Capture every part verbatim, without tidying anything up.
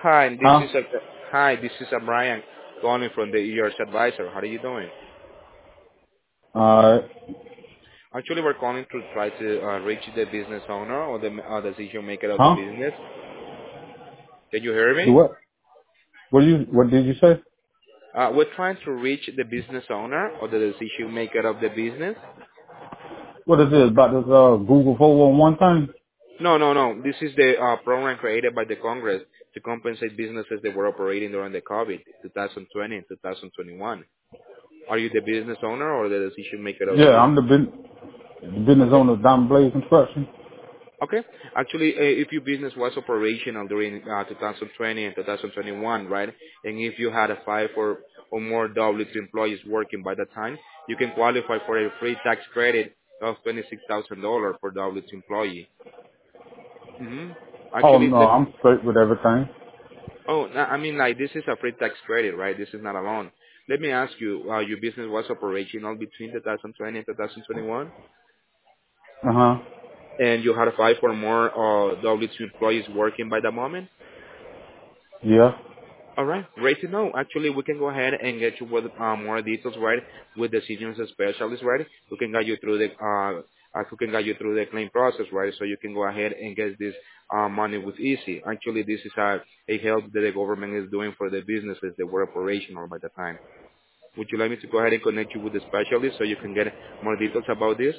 Hi, this Huh? is a hi. This is a Brian calling from the E R S advisor. How are you doing? Alright. Actually, we're calling to try to uh, reach the business owner or the uh, decision maker of the Huh? business. Can you hear Do me? what? What did you what did you say? Uh, we're trying to reach the business owner or the decision maker of the business. What is this? About this uh Google four one one thing? No, no, no. This is the uh, program created by the Congress to compensate businesses that were operating during the COVID, twenty twenty and twenty twenty-one. Are you the business owner or the decision maker of the Yeah, I'm business? the, bin- the business Okay. owner of Diamond Blaze Construction. Okay. Actually, uh, if your business was operational during uh, twenty twenty and twenty twenty-one, right, and if you had a five or, or more W two employees working by that time, you can qualify for a free tax credit of twenty-six thousand dollars for W two employee. hmm Oh Actually, no, let, I'm straight with everything. oh, no, I mean, like, this is a free tax credit, right? This is not a loan. Let me ask you, uh, your business was operational between twenty twenty and twenty twenty-one, Uh huh. and you had five or more uh, W two employees working by the moment? Yeah. All right, great to know. Actually, we can go ahead and get you with uh, more details, right? With the senior specialist, right? We can guide you through the uh, uh, we can guide you through the claim process, right? So you can go ahead and get this uh, money with easy. Actually, this is a, a help that the government is doing for the businesses that were operational by the time. Would you like me to go ahead and connect you with the specialist so you can get more details about this?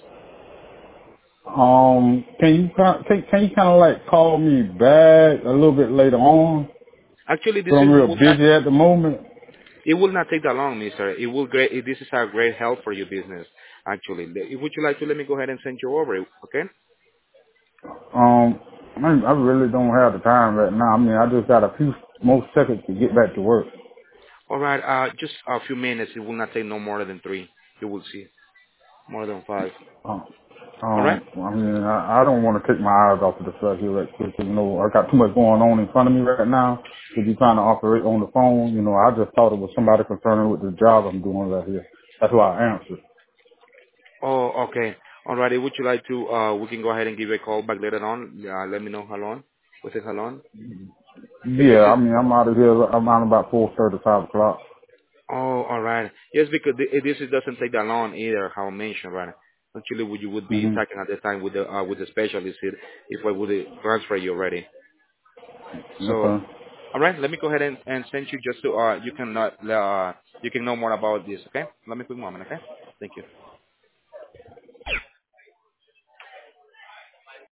Um can you ki- can, can you kinda like call me back a little bit later on? Actually, this 'Cause I'm is real will not busy at the moment. it will not take that long, Mister. It will great. This is a great help for your business. Actually, Le- would you like to let me go ahead and send you over? Okay. Um I, I really don't have the time right now. I mean I just got a few more seconds to get back to work. All right. Uh, just a few minutes. It will not take no more than three. You will see more than five. Um, All right. um, I mean, I, I don't want to take my eyes off of the stuff here right quick. You know, I got too much going on in front of me right now to be trying to operate on the phone. You know, I just thought it was somebody concerning with the job I'm doing right here. That's why I answered. Oh, okay. All righty. Would you like to? Uh, we can go ahead and give you a call back later on. Uh, let me know how long. Within how long? Because Yeah, it. I mean, I'm out of here around about four thirty, five o'clock. Oh, all right. Yes, because thi- this it doesn't take that long either. How I mentioned, right? Actually, would you would be hmm talking at the time with the uh, with the specialist here if I would transfer you already. So, Okay. all right. Let me go ahead and, and send you just to uh you can not uh you can know more about this. Okay. Let me quick moment. Okay. Thank you.